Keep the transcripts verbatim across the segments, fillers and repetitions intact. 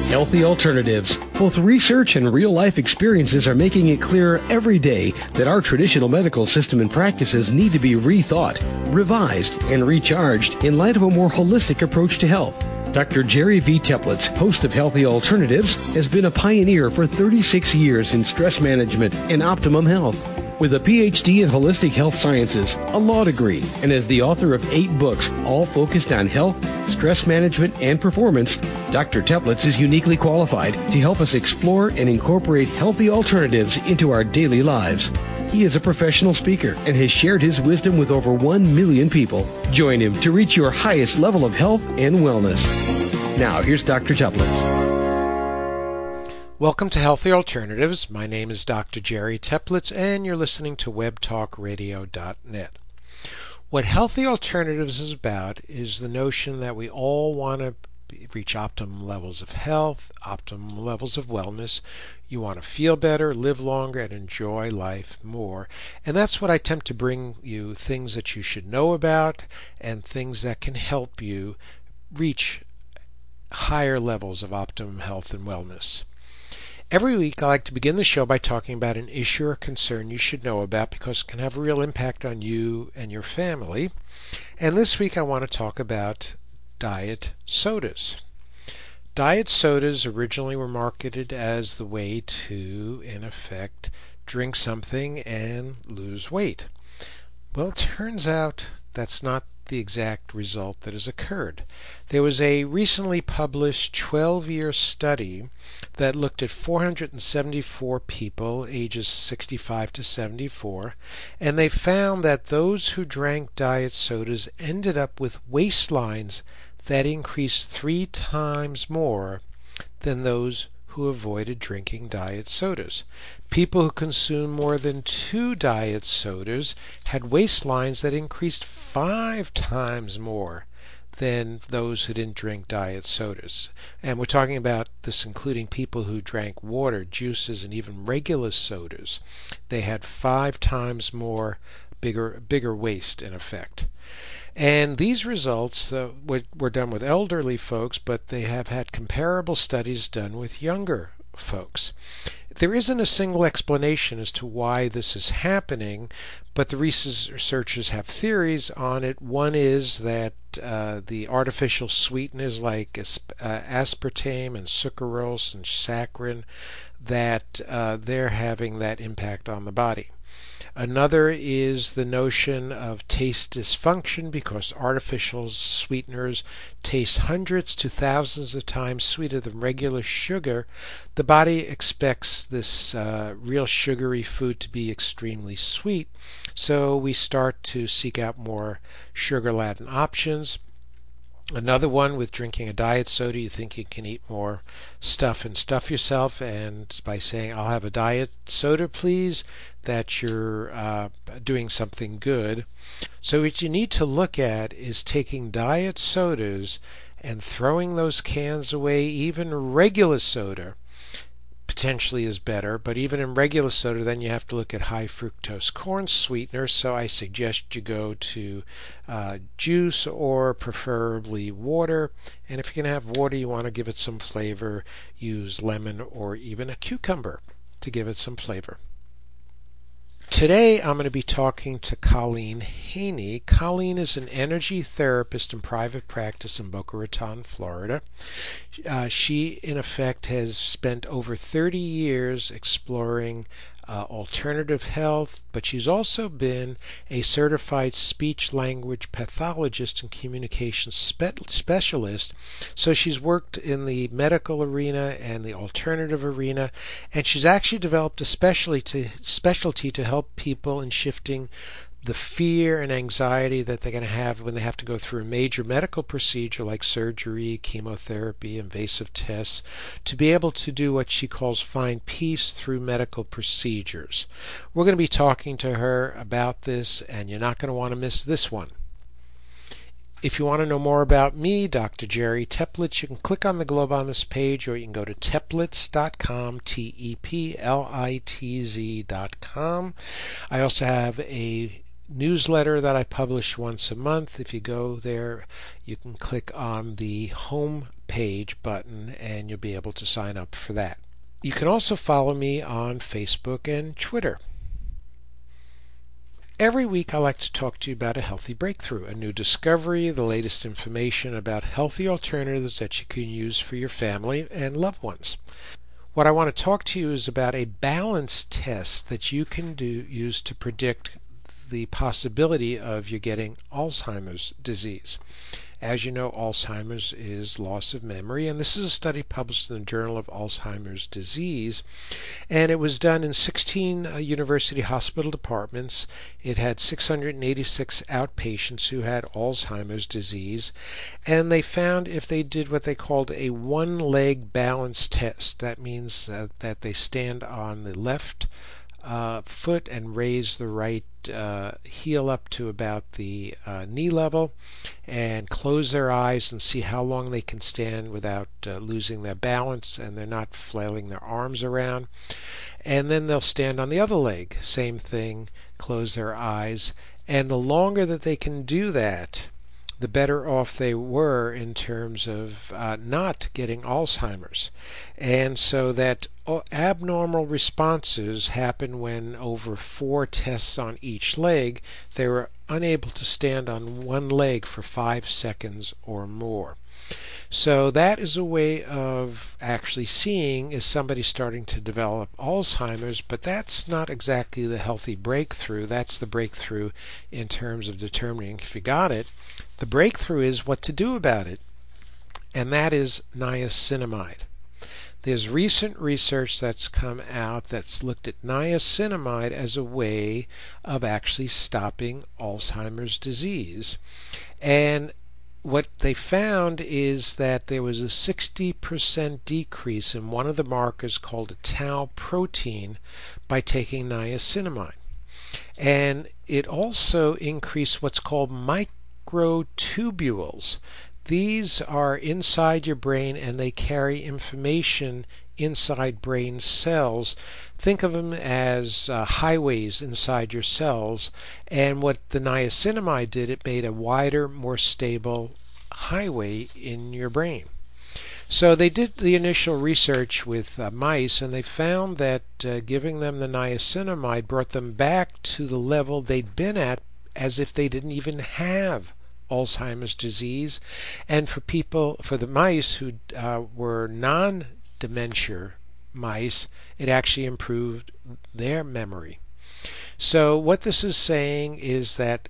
Healthy alternatives. Both research and real-life experiences are making it clearer every day that our traditional medical system and practices need to be rethought, revised, and recharged in light of a more holistic approach to health. Doctor Jerry V. Teplitz, host of Healthy Alternatives, has been a pioneer for thirty-six years in stress management and optimum health. With a P H D in holistic health sciences, a law degree, and as the author of eight books, all focused on health, stress management, and performance, Doctor Teplitz is uniquely qualified to help us explore and incorporate healthy alternatives into our daily lives. He is a professional speaker and has shared his wisdom with over one million people. Join him to reach your highest level of health and wellness. Now, here's Doctor Teplitz. Welcome to Healthy Alternatives. My name is Doctor Jerry Teplitz, and you're listening to web talk radio dot net. What Healthy Alternatives is about is the notion that we all want to reach optimum levels of health, optimum levels of wellness. You want to feel better, live longer, and enjoy life more. And that's what I attempt to bring you, things that you should know about and things that can help you reach higher levels of optimum health and wellness. Every week I like to begin the show by talking about an issue or concern you should know about because it can have a real impact on you and your family. And this week I want to talk about diet sodas. Diet sodas originally were marketed as the way to, in effect, drink something and lose weight. Well, it turns out that's not the exact result that has occurred. There was a recently published twelve-year study that looked at four hundred seventy-four people ages sixty-five to seventy-four, and they found that those who drank diet sodas ended up with waistlines that increased three times more than those who avoided drinking diet sodas. People who consumed more than two diet sodas had waistlines that increased five times more than those who didn't drink diet sodas. And we're talking about this including people who drank water, juices, and even regular sodas. They had five times more bigger bigger waist in effect. And these results uh, were, were done with elderly folks, but they have had comparable studies done with younger folks. There isn't a single explanation as to why this is happening, but the researchers have theories on it. One is that uh, the artificial sweeteners like asp- uh, aspartame and sucralose and saccharin, that uh, they're having that impact on the body. Another is the notion of taste dysfunction because artificial sweeteners taste hundreds to thousands of times sweeter than regular sugar. The body expects this uh, real sugary food to be extremely sweet, so we start to seek out more sugar-laden options. Another one, with drinking a diet soda, you think you can eat more stuff and stuff yourself, and by saying, I'll have a diet soda, please, that you're uh, doing something good. So what you need to look at is taking diet sodas and throwing those cans away. Even regular soda potentially is better, but even in regular soda, then you have to look at high fructose corn sweetener. So I suggest you go to uh, juice or preferably water. And if you're going to have water, you want to give it some flavor, use lemon or even a cucumber to give it some flavor. Today I'm going to be talking to Colleen Haney. Colleen is an energy therapist in private practice in Boca Raton, Florida. Uh, she, in effect, has spent over thirty years exploring uh, alternative health, but she's also been a certified speech-language pathologist and communication spe- specialist. So she's worked in the medical arena and the alternative arena, and she's actually developed a specialty to, specialty to help people in shifting the fear and anxiety that they're going to have when they have to go through a major medical procedure like surgery, chemotherapy, invasive tests, to be able to do what she calls find peace through medical procedures. We're going to be talking to her about this, and you're not going to want to miss this one. If you want to know more about me, Doctor Jerry Teplitz, you can click on the globe on this page, or you can go to teplitz dot com, T E P L I T Z dot com. I also have a newsletter that I publish once a month. If you go there, you can click on the home page button, and you'll be able to sign up for that. You can also follow me on Facebook and Twitter. Every week I like to talk to you about a healthy breakthrough, a new discovery, the latest information about healthy alternatives that you can use for your family and loved ones. What I want to talk to you is about a balance test that you can do use to predict the possibility of you getting Alzheimer's disease. As you know, Alzheimer's is loss of memory, and this is a study published in the Journal of Alzheimer's Disease, and it was done in sixteen uh, university hospital departments. It had six hundred eighty-six outpatients who had Alzheimer's disease, and they found if they did what they called a one-leg balance test, that means uh, that they stand on the left Uh, foot and raise the right uh, heel up to about the uh, knee level and close their eyes and see how long they can stand without uh, losing their balance, and they're not flailing their arms around. And then they'll stand on the other leg, same thing, close their eyes, and the longer that they can do that, the better off they were in terms of uh, not getting Alzheimer's. And so that abnormal responses happen when over four tests on each leg, they were unable to stand on one leg for five seconds or more. So that is a way of actually seeing is somebody starting to develop Alzheimer's, but that's not exactly the healthy breakthrough. That's the breakthrough in terms of determining if you got it. The breakthrough is what to do about it, and that is niacinamide. There's recent research that's come out that's looked at niacinamide as a way of actually stopping Alzheimer's disease. And what they found is that there was a sixty percent decrease in one of the markers called a tau protein by taking niacinamide. And it also increased what's called microtubules. These are inside your brain and they carry information inside brain cells. Think of them as uh, highways inside your cells, and what the niacinamide did, it made a wider, more stable highway in your brain. So they did the initial research with uh, mice, and they found that uh, giving them the niacinamide brought them back to the level they'd been at as if they didn't even have Alzheimer's disease. And for people, for the mice who uh, were non-dementia mice, it actually improved their memory. So what this is saying is that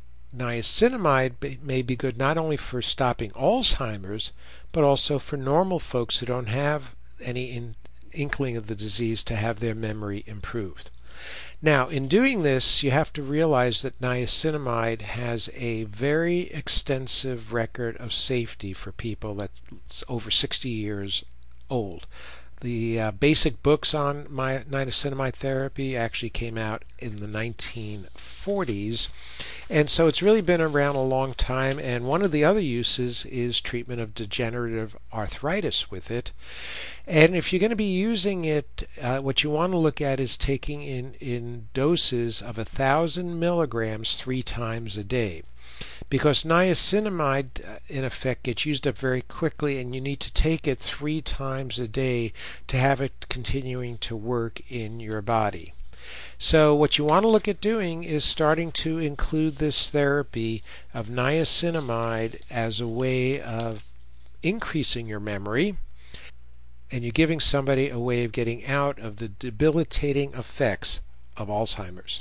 niacinamide may be good not only for stopping Alzheimer's, but also for normal folks who don't have any in, inkling of the disease to have their memory improved. Now, in doing this, you have to realize that niacinamide has a very extensive record of safety for people that's over sixty years old. The uh, basic books on my niacinamide therapy actually came out in the nineteen forties, and so it's really been around a long time, and one of the other uses is treatment of degenerative arthritis with it. And if you're going to be using it, uh, what you want to look at is taking in, in doses of a thousand milligrams three times a day. Because niacinamide, in effect, gets used up very quickly, and you need to take it three times a day to have it continuing to work in your body. So what you want to look at doing is starting to include this therapy of niacinamide as a way of increasing your memory, and you're giving somebody a way of getting out of the debilitating effects of Alzheimer's.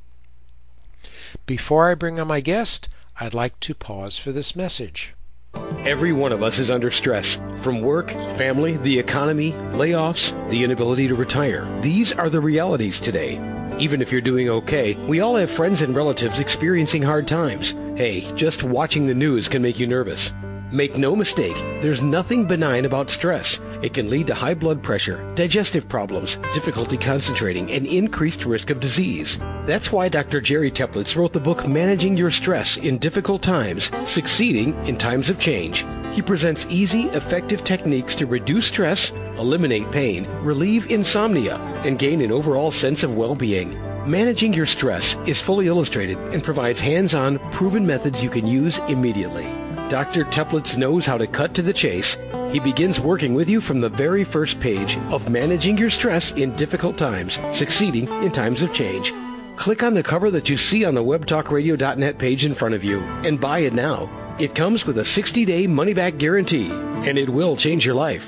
Before I bring on my guest, I'd like to pause for this message. Every one of us is under stress. From work, family, the economy, layoffs, the inability to retire. These are the realities today. Even if you're doing okay, we all have friends and relatives experiencing hard times. Hey, just watching the news can make you nervous. Make no mistake, there's nothing benign about stress. It can lead to high blood pressure, digestive problems, difficulty concentrating, and increased risk of disease. That's why Doctor Jerry Teplitz wrote the book Managing Your Stress in Difficult Times, Succeeding in Times of Change. He presents easy, effective techniques to reduce stress, eliminate pain, relieve insomnia, and gain an overall sense of well-being. Managing Your Stress is fully illustrated and provides hands-on, proven methods you can use immediately. Doctor Teplitz knows how to cut to the chase. He begins working with you from the very first page of managing your stress in difficult times, succeeding in times of change. Click on the cover that you see on the web talk radio dot net page in front of you and buy it now. It comes with a sixty-day money-back guarantee, and it will change your life.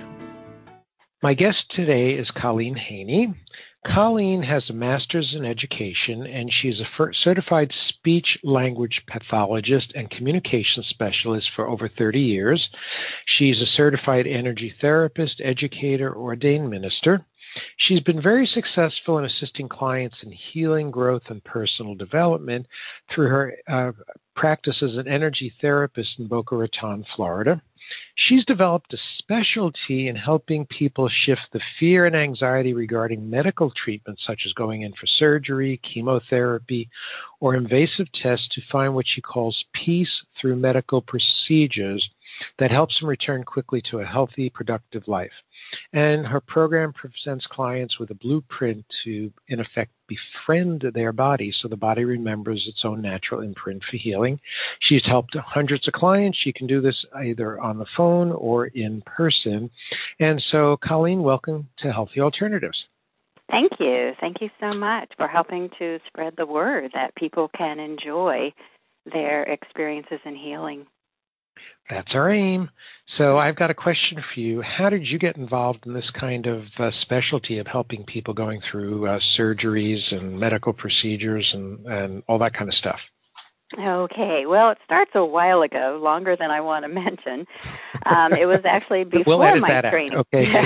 My guest today is Colleen Haney. Colleen has a master's in education, and she's a certified speech language pathologist and communication specialist for over thirty years. She's a certified energy therapist, educator, ordained minister. She's been very successful in assisting clients in healing, growth, and personal development through her uh, practice as an energy therapist in Boca Raton, Florida. She's developed a specialty in helping people shift the fear and anxiety regarding medical treatments, such as going in for surgery, chemotherapy, or invasive tests to find what she calls peace through medical procedures that helps them return quickly to a healthy, productive life. And her program presents clients with a blueprint to, in effect, befriend their body so the body remembers its own natural imprint for healing. She's helped hundreds of clients. She can do this either on the phone or in person. And so, Colleen, welcome to Healthy Alternatives. Thank you. Thank you so much for helping to spread the word that people can enjoy their experiences in healing. That's our aim. So I've got a question for you. How did you get involved in this kind of uh, specialty of helping people going through uh, surgeries and medical procedures and, and all that kind of stuff? Okay. Well, it starts a while ago, longer than I want to mention. Um, it was actually before we'll edit my that training. Out. Okay.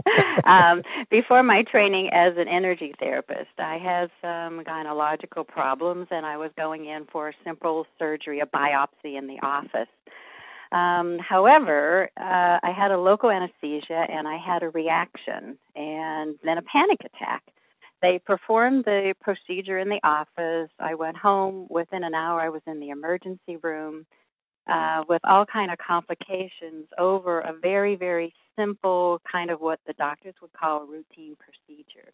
um, before my training as an energy therapist, I had some gynecological problems, and I was going in for a simple surgery, a biopsy in the office. Um, however, uh, I had a local anesthesia, and I had a reaction, and then a panic attack. They performed the procedure in the office. I went home. Within an hour, I was in the emergency room uh, with all kind of complications over a very, very simple kind of what the doctors would call a routine procedure.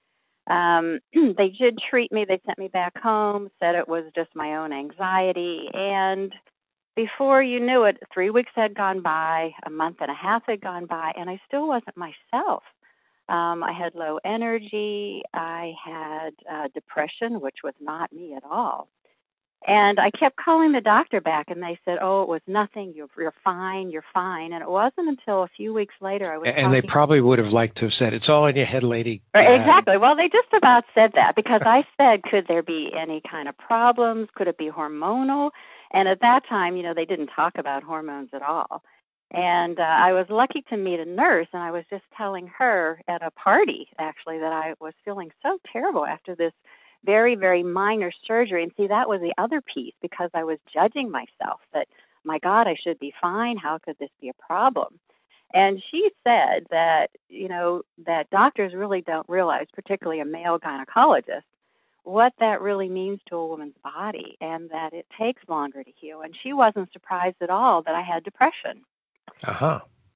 Um, they did treat me. They sent me back home, said it was just my own anxiety, and before you knew it, three weeks had gone by, a month and a half had gone by, and I still wasn't myself. Um, I had low energy. I had uh, depression, which was not me at all. And I kept calling the doctor back, and they said, oh, it was nothing. You're, you're fine. You're fine. And it wasn't until a few weeks later I was And talking. they probably would have liked to have said, it's all in your head, lady. Right, exactly. Well, they just about said that because I said, could there be any kind of problems? Could it be hormonal? And at that time, you know, they didn't talk about hormones at all. And uh, I was lucky to meet a nurse, and I was just telling her at a party, actually, that I was feeling so terrible after this very, very minor surgery. And see, that was the other piece, because I was judging myself that, my God, I should be fine. How could this be a problem? And she said that, you know, that doctors really don't realize, particularly a male gynecologist, what that really means to a woman's body, and that it takes longer to heal. And she wasn't surprised at all that I had depression. Uh-huh.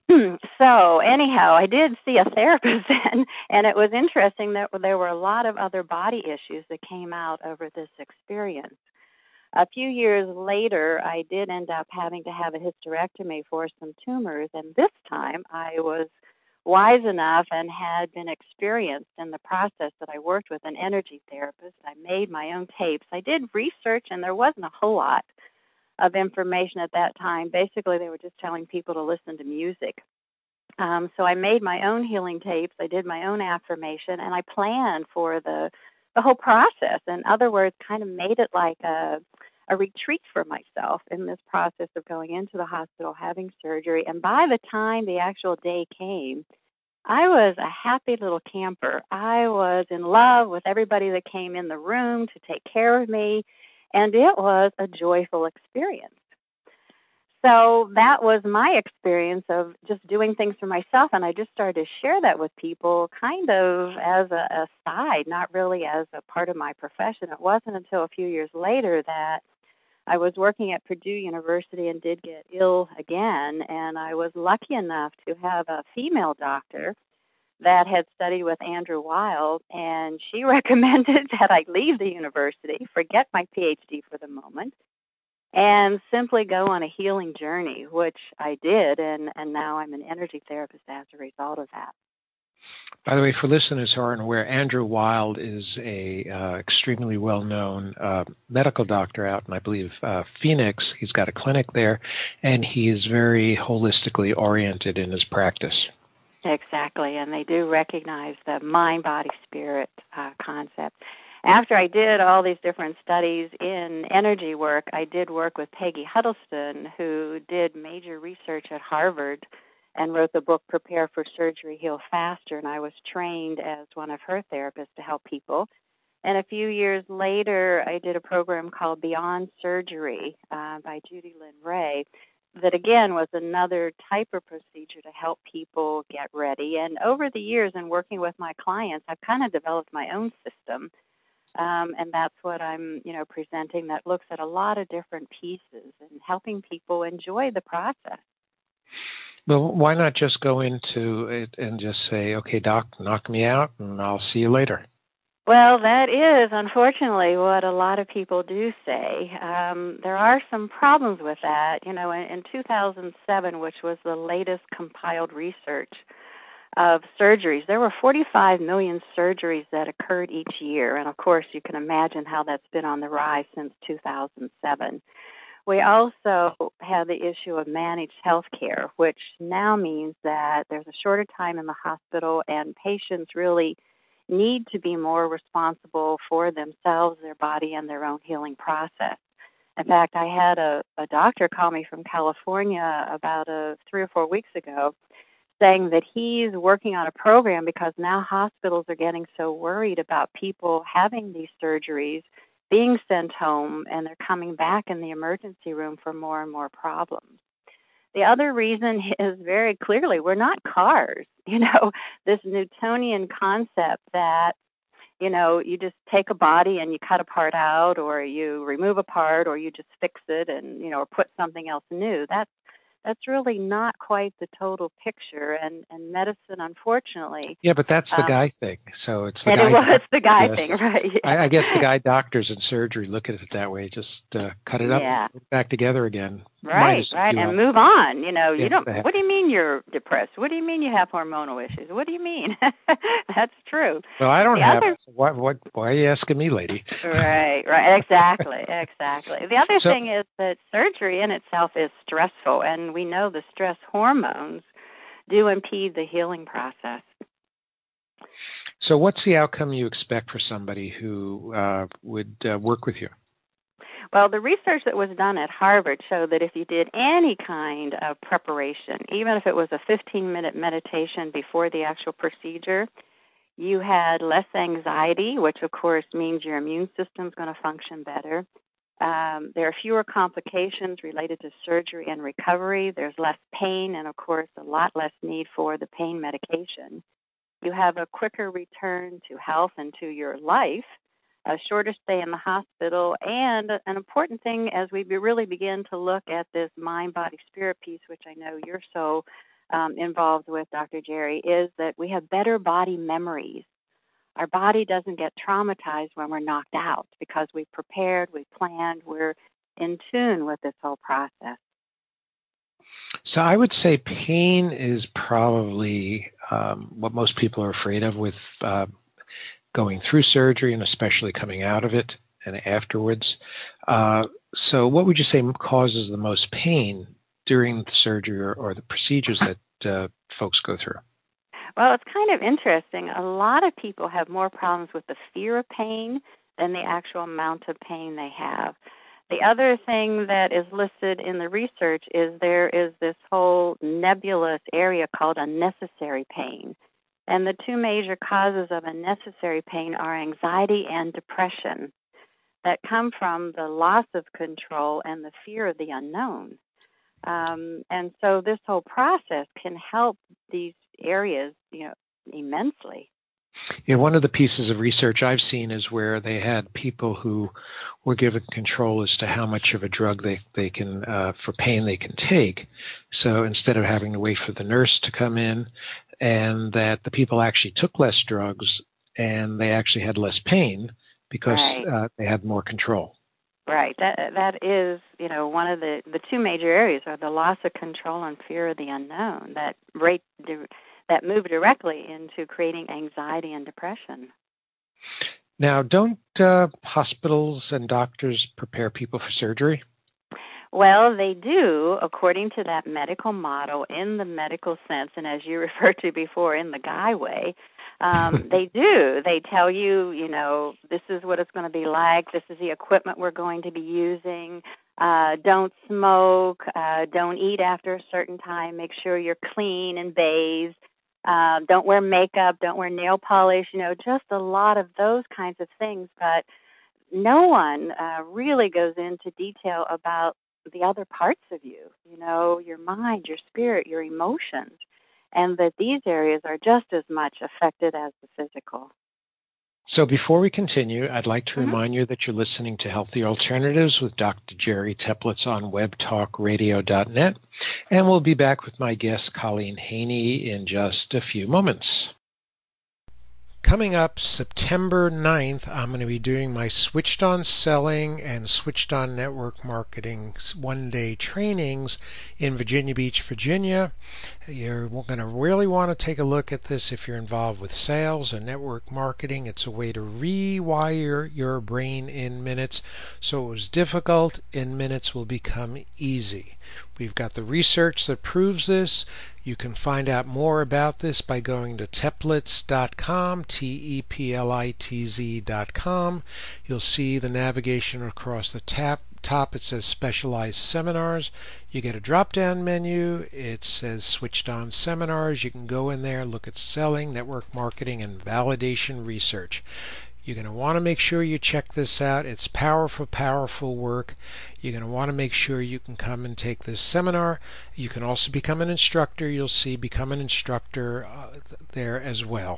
So anyhow, I did see a therapist then, and it was interesting that there were a lot of other body issues that came out over this experience. A few years later, I did end up having to have a hysterectomy for some tumors, and this time I was wise enough and had been experienced in the process that I worked with an energy therapist. I made my own tapes. I did research, and there wasn't a whole lot of information at that time. Basically, they were just telling people to listen to music. Um, so I made my own healing tapes. I did my own affirmation, and I planned for the the whole process. In other words, kind of made it like a a retreat for myself in this process of going into the hospital, having surgery. And by the time the actual day came, I was a happy little camper. I was in love with everybody that came in the room to take care of me, and it was a joyful experience. So that was my experience of just doing things for myself, and I just started to share that with people kind of as a, a side, not really as a part of my profession. It wasn't until a few years later that I was working at Purdue University and did get ill again, and I was lucky enough to have a female doctor that had studied with Andrew Weil, and she recommended that I leave the university, forget my P H D for the moment, and simply go on a healing journey, which I did, and, and now I'm an energy therapist as a result of that. By the way, for listeners who aren't aware, Andrew Wild is a uh, extremely well-known uh, medical doctor out in, I believe, uh, Phoenix. He's got a clinic there, and he is very holistically oriented in his practice. Exactly, and they do recognize the mind, body, spirit uh, concept. After I did all these different studies in energy work, I did work with Peggy Huddleston, who did major research at Harvard and wrote the book Prepare for Surgery, Heal Faster, and I was trained as one of her therapists to help people. And a few years later, I did a program called Beyond Surgery uh, by Judy Lynn Ray that, again, was another type of procedure to help people get ready. And over the years, in working with my clients, I've kind of developed my own system, um, and that's what I'm, you know, presenting that looks at a lot of different pieces and helping people enjoy the process. Well, why not just go into it and just say, okay, doc, knock me out, and I'll see you later? Well, that is, unfortunately, what a lot of people do say. Um, there are some problems with that. You know, in, in two thousand seven, which was the latest compiled research of surgeries, there were forty-five million surgeries that occurred each year. And, of course, you can imagine how that's been on the rise since two thousand seven. We also have the issue of managed health care, which now means that there's a shorter time in the hospital and patients really need to be more responsible for themselves, their body, and their own healing process. In fact, I had a, a doctor call me from California about a, three or four weeks ago saying that he's working on a program because now hospitals are getting so worried about people having these surgeries, being sent home, and they're coming back in the emergency room for more and more problems. The other reason is very clearly we're not cars. You know, this Newtonian concept that, you know, you just take a body and you cut a part out, or you remove a part, or you just fix it and, you know, or put something else new. That's That's really not quite the total picture, and, and medicine, unfortunately. Yeah, but that's the um, guy thing. So it's the and guy. it was the guy yes. thing, right? Yeah. I, I guess the guy doctors in surgery look at it that way. Just uh, cut it up, Yeah. and put it back together again. Right, right, and move on. You know, Yeah, you don't. that- What do you mean you're depressed? What do you mean you have hormonal issues? What do you mean? That's true. Well, I don't The have. other- So what? What? Why are you asking me, lady? Right, right, exactly, exactly. The other So- thing is that surgery in itself is stressful, and we know the stress hormones do impede the healing process. So, what's the outcome you expect for somebody who uh, would uh, work with you? Well, the research that was done at Harvard showed that if you did any kind of preparation, even if it was a fifteen-minute meditation before the actual procedure, you had less anxiety, which of course means your immune system is going to function better. Um, there are fewer complications related to surgery and recovery. There's less pain and, of course, a lot less need for the pain medication. You have a quicker return to health and to your life, a shorter stay in the hospital, and an important thing as we be really begin to look at this mind, body, spirit piece, which I know you're so um, involved with, Doctor Jerry, is that we have better body memories. Our body doesn't get traumatized when we're knocked out because we've prepared, we've planned, we're in tune with this whole process. So I would say pain is probably um, what most people are afraid of with uh, going through surgery and especially coming out of it and afterwards. Uh, so what would you say causes the most pain during the surgery or, or the procedures that uh, folks go through? Well, it's kind of interesting. A lot of people have more problems with the fear of pain than the actual amount of pain they have. The other thing that is listed in the research is there is this whole nebulous area called unnecessary pain. And the two major causes of unnecessary pain are anxiety and depression that come from the loss of control and the fear of the unknown. Um, and so this whole process can help these areas, you know, immensely. Yeah, one of the pieces of research I've seen is where they had people who were given control as to how much of a drug they, they can, uh, for pain they can take. So instead of having to wait for the nurse to come in, and that the people actually took less drugs and they actually had less pain because Right. uh, they had more control. Right. That that is, you know, one of the, the two major areas are the loss of control and fear of the unknown that rate that move directly into creating anxiety and depression. Now, don't uh, hospitals and doctors prepare people for surgery? Well, they do, according to that medical model, in the medical sense, and as you referred to before, in the guy way. Um, they do. They tell you, you know, this is what it's going to be like. This is the equipment we're going to be using. Uh, don't smoke. Uh, don't eat after a certain time. Make sure you're clean and bathed. Uh, don't wear makeup. Don't wear nail polish. You know, just a lot of those kinds of things. But no one uh, really goes into detail about the other parts of you, you know, your mind, your spirit, your emotions, and that these areas are just as much affected as the physical. So before we continue, I'd like to Mm-hmm. remind you that you're listening to Healthy Alternatives with Doctor Jerry Teplitz on web talk radio dot net, and we'll be back with my guest, Colleen Haney, in just a few moments. Coming up September ninth, I'm going to be doing my Switched On Selling and Switched On Network Marketing one-day trainings in Virginia Beach, Virginia. You're going to really want to take a look at this if you're involved with sales and network marketing. It's a way to rewire your brain in minutes. So it was difficult, in minutes will become easy. We've got the research that proves this. You can find out more about this by going to teplitz dot com, T E P L I T Z dot com. You'll see the navigation across the tab, top. It says Specialized Seminars. You get a drop-down menu. It says Switched On Seminars. You can go in there, look at selling, network marketing, and validation research. You're going to want to make sure you check this out. It's powerful, powerful work. You're going to want to make sure you can come and take this seminar. You can also become an instructor. You'll see Become an Instructor uh, th- there as well.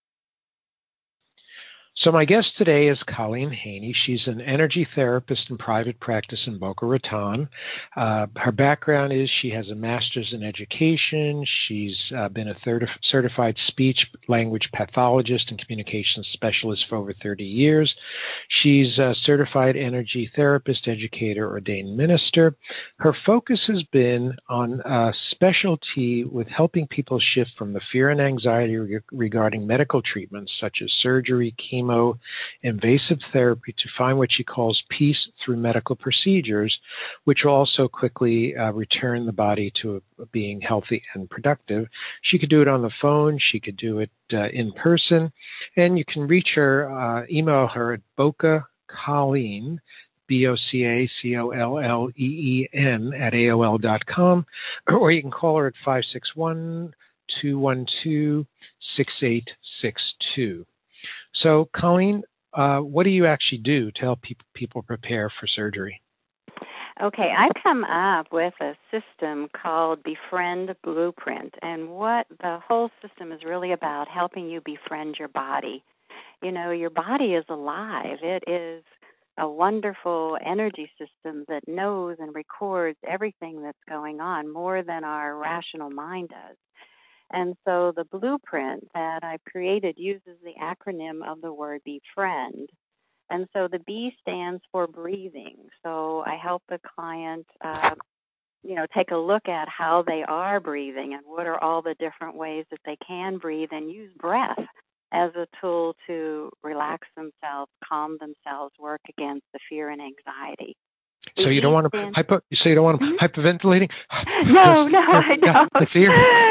So my guest today is Colleen Haney. She's an energy therapist in private practice in Boca Raton. Uh, her background is she has a master's in education. She's uh, been a third certified speech language pathologist and communications specialist for over thirty years. She's a certified energy therapist, educator, ordained minister. Her focus has been on a specialty with helping people shift from the fear and anxiety re- regarding medical treatments such as surgery, chemo, invasive therapy to find what she calls peace through medical procedures, which will also quickly uh, return the body to a, being healthy and productive. She could do it on the phone. She could do it uh, in person. And you can reach her, uh, email her at Boca Colleen, B O C A C O L L E E N at A O L dot com, or you can call her at five six one, two one two, six eight six two. So, Colleen, uh, what do you actually do to help pe- people prepare for surgery? Okay, I've come up with a system called Befriend Blueprint, and what the whole system is really about helping you befriend your body. You know, your body is alive. It is a wonderful energy system that knows and records everything that's going on more than our rational mind does. And so the blueprint that I've created uses the acronym of the word befriend. And so the B stands for breathing. So I help the client, uh, you know, take a look at how they are breathing and what are all the different ways that they can breathe, and use breath as a tool to relax themselves, calm themselves, work against the fear and anxiety. So you don't want to hypo, so you don't want them hyperventilating? No, no, I don't. The fear?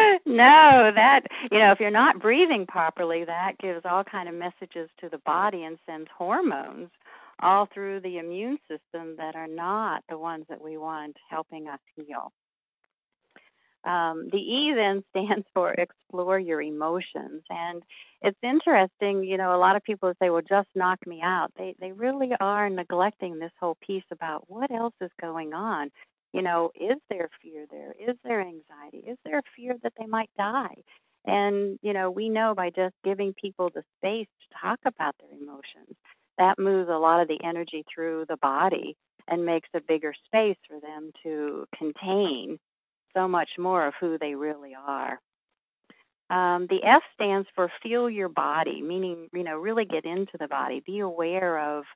No, that, you know, if you're not breathing properly, that gives all kind of messages to the body and sends hormones all through the immune system that are not the ones that we want helping us heal. Um, the E then stands for explore your emotions. And it's interesting, you know, a lot of people say, well, just knock me out. They they really are neglecting this whole piece about what else is going on. You know, is there fear there? Is there anxiety? Is there a fear that they might die? And, you know, we know by just giving people the space to talk about their emotions, that moves a lot of the energy through the body and makes a bigger space for them to contain so much more of who they really are. Um, the F stands for feel your body, meaning, you know, really get into the body. Be aware of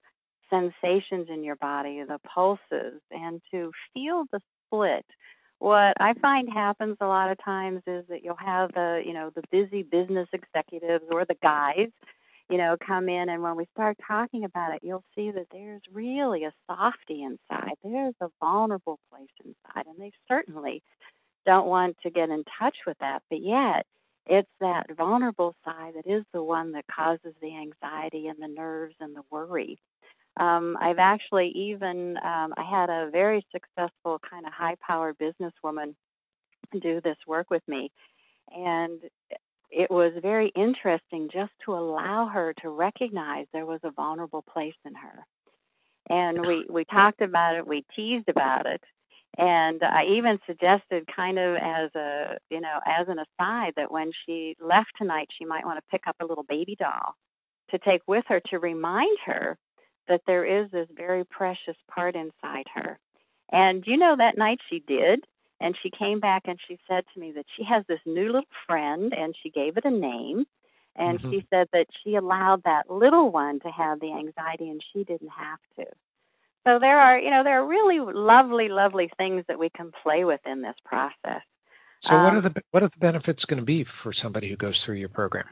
sensations in your body, the pulses, and to feel the split. What I find happens a lot of times is that you'll have the, you know, the busy business executives or the guys, you know, come in, and when we start talking about it, you'll see that there's really a softy inside. There's a vulnerable place inside, and they certainly don't want to get in touch with that, but yet it's that vulnerable side that is the one that causes the anxiety and the nerves and the worry. Um, I've actually even, um, I had a very successful kind of high-powered businesswoman do this work with me, and it was very interesting just to allow her to recognize there was a vulnerable place in her. And we, we talked about it, we teased about it, and I even suggested kind of as a, you know, as an aside that when she left tonight, she might want to pick up a little baby doll to take with her to remind her that there is this very precious part inside her. And you know, that night she did, and she came back and she said to me that she has this new little friend, and she gave it a name, and mm-hmm. she said that she allowed that little one to have the anxiety and she didn't have to. So there are, you know, there are really lovely, lovely things that we can play with in this process. So um, what are the what are the benefits going to be for somebody who goes through your program?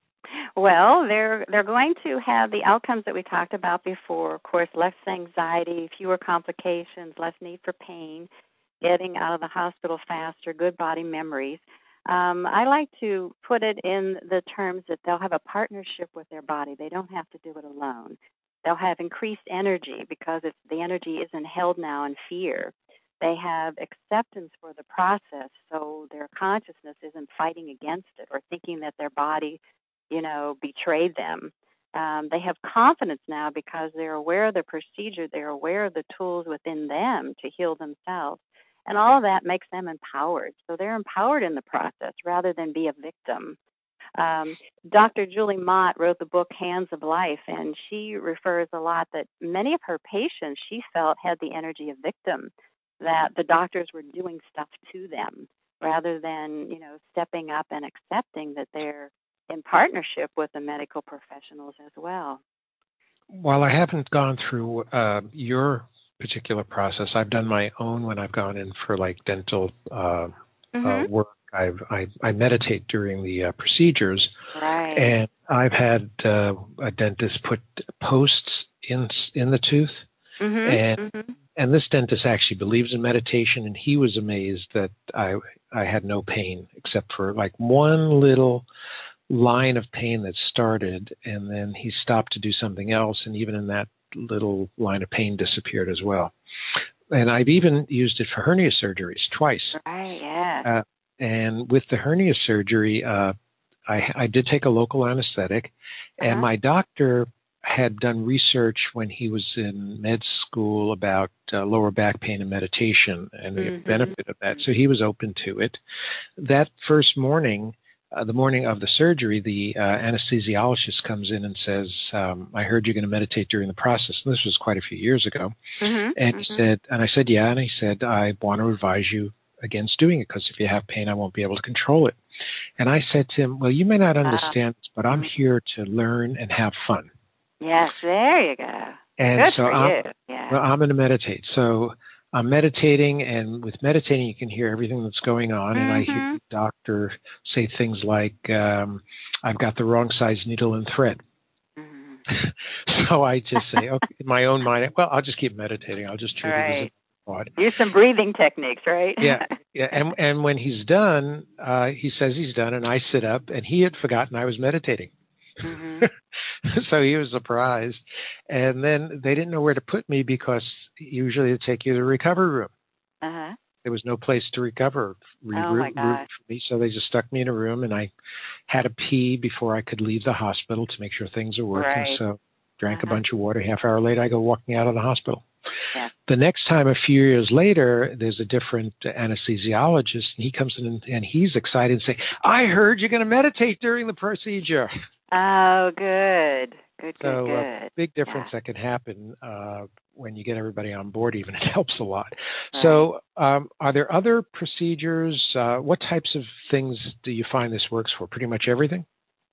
Well, they're they're going to have the outcomes that we talked about before. Of course, less anxiety, fewer complications, less need for pain, getting out of the hospital faster, good body memories. Um, I like to put it in the terms that they'll have a partnership with their body. They don't have to do it alone. They'll have increased energy because it's, the energy isn't held now in fear. They have acceptance for the process, so their consciousness isn't fighting against it or thinking that their body, you know, betrayed them. Um, they have confidence now because they're aware of the procedure. They're aware of the tools within them to heal themselves. And all of that makes them empowered. So they're empowered in the process rather than be a victim. Um, Doctor Julie Mott wrote the book Hands of Life, and she refers a lot that many of her patients she felt had the energy of victim, that the doctors were doing stuff to them rather than, you know, stepping up and accepting that they're in partnership with the medical professionals as well. While I haven't gone through uh, your particular process, I've done my own when I've gone in for like dental uh, mm-hmm. uh, work. I've, I, I meditate during the uh, procedures, right. and I've had uh, a dentist put posts in in the tooth, mm-hmm. and mm-hmm. and this dentist actually believes in meditation, and he was amazed that I I had no pain except for like one little line of pain that started, and then he stopped to do something else, and even in that little line of pain disappeared as well. And I've even used it for hernia surgeries twice. Right, yeah. Uh, and with the hernia surgery, uh, I, I did take a local anesthetic, uh-huh. and my doctor had done research when he was in med school about uh, lower back pain and meditation and the mm-hmm. benefit of that. So he was open to it. That first morning, Uh, the morning of the surgery, the uh, anesthesiologist comes in and says, um, I heard you're going to meditate during the process. And this was quite a few years ago. Mm-hmm, and he mm-hmm. said, and I said, yeah. And he said, I want to advise you against doing it because if you have pain, I won't be able to control it. And I said to him, well, you may not understand this, but I'm here to learn and have fun. Yes, there you go. And Good so for I'm, you. Yeah. well, I'm going to meditate. So I'm meditating, and with meditating, you can hear everything that's going on. Mm-hmm. And I hear the doctor say things like, um, I've got the wrong size needle and thread. Mm-hmm. So I just say, okay, in my own mind, well, I'll just keep meditating. I'll just treat right. it as a thought. Use some breathing techniques, right? yeah. Yeah. And, and when he's done, uh, he says he's done, and I sit up, and he had forgotten I was meditating. Mm-hmm. So he was surprised. And then they didn't know where to put me because usually they take you to the recovery room. Uh-huh. There was no place to recover re- oh my room for me. So they just stuck me in a room, and I had to pee before I could leave the hospital to make sure things are working. Right. So drank uh-huh. a bunch of water. Half hour later, I go walking out of the hospital. Yeah. The next time, a few years later, there's a different anesthesiologist, and he comes in and, and he's excited and say, I heard you're going to meditate during the procedure. Oh, good. Good, so good, good. a big difference yeah. that can happen uh, when you get everybody on board even. It helps a lot. Right. So um, are there other procedures? Uh, what types of things do you find this works for? Pretty much everything?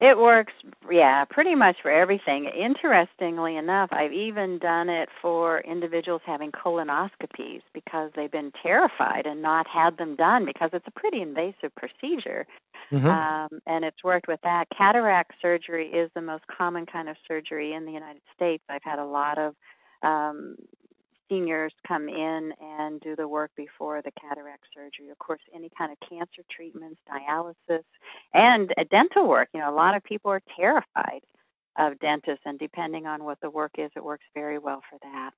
It works, yeah, pretty much for everything. Interestingly enough, I've even done it for individuals having colonoscopies because they've been terrified and not had them done because it's a pretty invasive procedure. Mm-hmm. Um, and it's worked with that. Cataract surgery is the most common kind of surgery in the United States. I've had a lot of um, seniors come in and do the work before the cataract surgery. Of course, any kind of cancer treatments, dialysis, and uh, dental work. You know, a lot of people are terrified of dentists, and depending on what the work is, it works very well for that.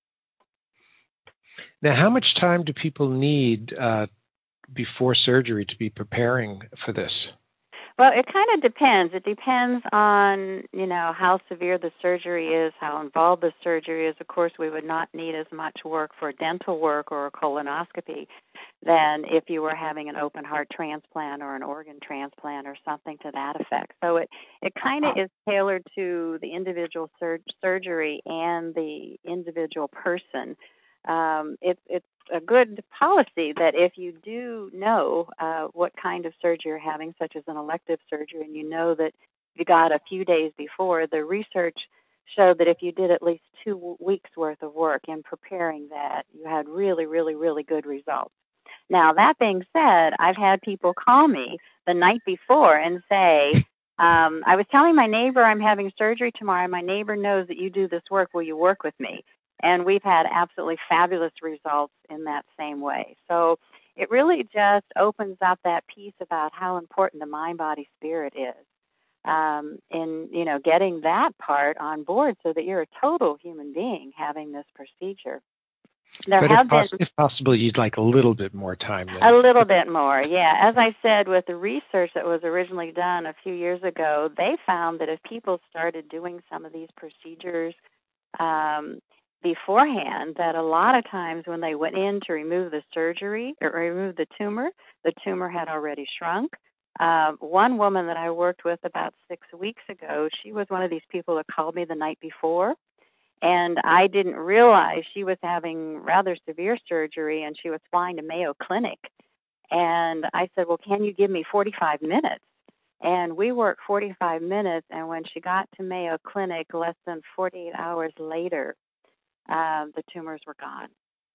Now, how much time do people need uh, before surgery to be preparing for this? Well, it kind of depends. It depends on, you know, how severe the surgery is, how involved the surgery is. Of course, we would not need as much work for dental work or a colonoscopy than if you were having an open heart transplant or an organ transplant or something to that effect. So it, it kind of is tailored to the individual sur- surgery and the individual person. Um, it, it's a good policy that if you do know uh, what kind of surgery you're having, such as an elective surgery, and you know that you got a few days before, the research showed that if you did at least two weeks worth of work in preparing that, you had really, really, really good results. Now, that being said, I've had people call me the night before and say, um, I was telling my neighbor I'm having surgery tomorrow. My neighbor knows that you do this work. Will you work with me? And we've had absolutely fabulous results in that same way. So it really just opens up that piece about how important the mind, body, spirit is um, in, you know, getting that part on board so that you're a total human being having this procedure. There but have if, poss- been, if possible, you'd like a little bit more time then. A little bit more, yeah. As I said, with the research that was originally done a few years ago, they found that if people started doing some of these procedures um, beforehand, that a lot of times when they went in to remove the surgery or remove the tumor, the tumor had already shrunk. Uh, one woman that I worked with about six weeks ago, she was one of these people that called me the night before, and I didn't realize she was having rather severe surgery, and she was flying to Mayo Clinic. And I said, well, can you give me forty-five minutes? And we worked forty-five minutes, and when she got to Mayo Clinic, less than forty-eight hours later, uh, the tumors were gone.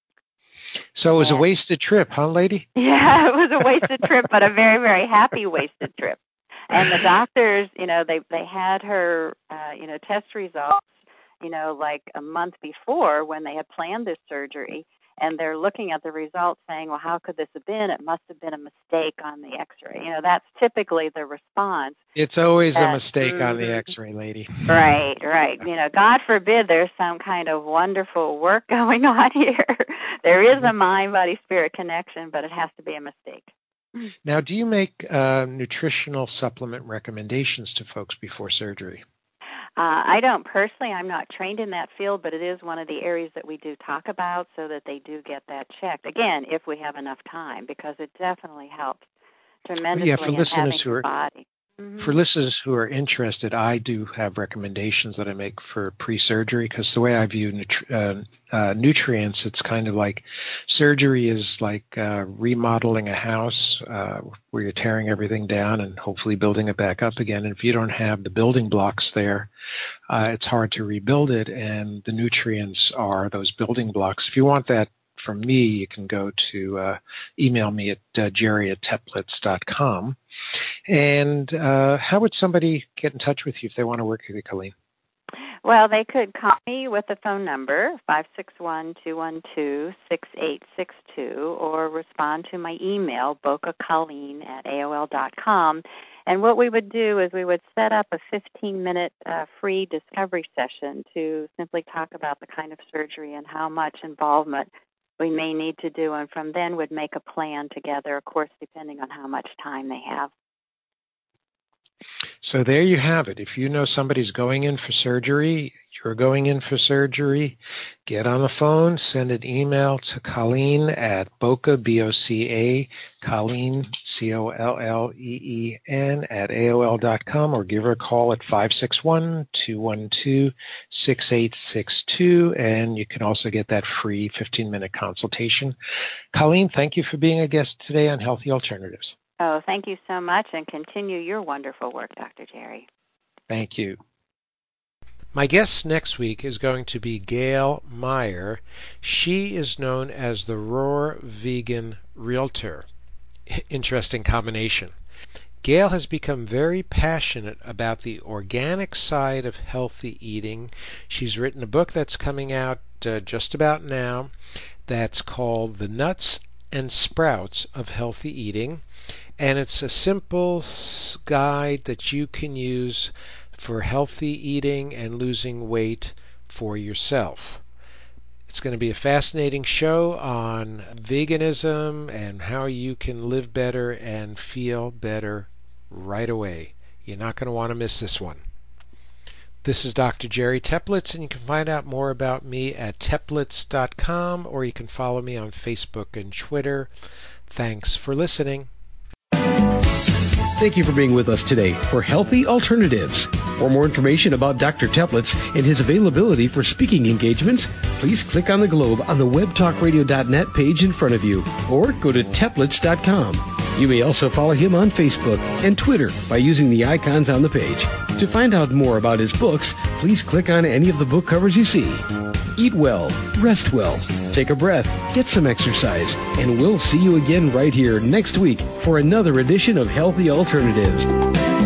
So it was and, a wasted trip, huh, lady? Yeah, it was a wasted trip, but a very, very happy wasted trip. And the doctors, you know, they they had her, uh, you know, test results, you know, like a month before when they had planned this surgery. And they're looking at the results saying, well, how could this have been? It must have been a mistake on the x-ray. You know, that's typically the response. It's always that, a mistake mm-hmm. on the x-ray, lady. Right, right. You know, God forbid there's some kind of wonderful work going on here. There is a mind-body-spirit connection, but it has to be a mistake. Now, do you make uh, nutritional supplement recommendations to folks before surgery? Uh, I don't personally. I'm not trained in that field, but it is one of the areas that we do talk about so that they do get that checked. Again, if we have enough time, because it definitely helps tremendously yeah, for in listeners having who the are, body. Mm-hmm. For listeners who are interested, I do have recommendations that I make for pre-surgery because the way I view nutri- uh, uh, nutrients, it's kind of like surgery is like uh, remodeling a house uh, where you're tearing everything down and hopefully building it back up again. And if you don't have the building blocks there, uh, it's hard to rebuild it. And the nutrients are those building blocks. If you want that from me, you can go to uh, email me at uh, jerry at teplitz dot com. And uh, how would somebody get in touch with you if they want to work with you, Colleen? Well, they could call me with the phone number, five six one, two one two, six eight six two, or respond to my email, bocacolleen at A O L dot com. And what we would do is we would set up a fifteen-minute uh, free discovery session to simply talk about the kind of surgery and how much involvement we may need to do, and from then would make a plan together, of course, depending on how much time they have. So there you have it. If you know somebody's going in for surgery, you're going in for surgery, get on the phone, send an email to Colleen at Boca, B O C A, Colleen, C O L L E E N, at A O L dot com, or give her a call at five six one, two one two, six eight six two, and you can also get that free fifteen-minute consultation. Colleen, thank you for being a guest today on Healthy Alternatives. Oh, thank you so much, and continue your wonderful work, Doctor Jerry. Thank you. My guest next week is going to be Gail Meyer. She is known as the Roar Vegan Realtor. Interesting combination. Gail has become very passionate about the organic side of healthy eating. She's written a book that's coming out uh, just about now that's called The Nuts and Sprouts of Healthy Eating, and it's a simple guide that you can use for healthy eating and losing weight for yourself. It's going to be a fascinating show on veganism and how you can live better and feel better right away. You're not going to want to miss this one. This is Doctor Jerry Teplitz, and you can find out more about me at teplitz dot com, or you can follow me on Facebook and Twitter. Thanks for listening. Thank you for being with us today for Healthy Alternatives. For more information about Doctor Teplitz and his availability for speaking engagements, please click on the globe on the web talk radio dot net page in front of you, or go to teplitz dot com. You may also follow him on Facebook and Twitter by using the icons on the page. To find out more about his books, please click on any of the book covers you see. Eat well, rest well, take a breath, get some exercise, and we'll see you again right here next week for another edition of Healthy Alternatives.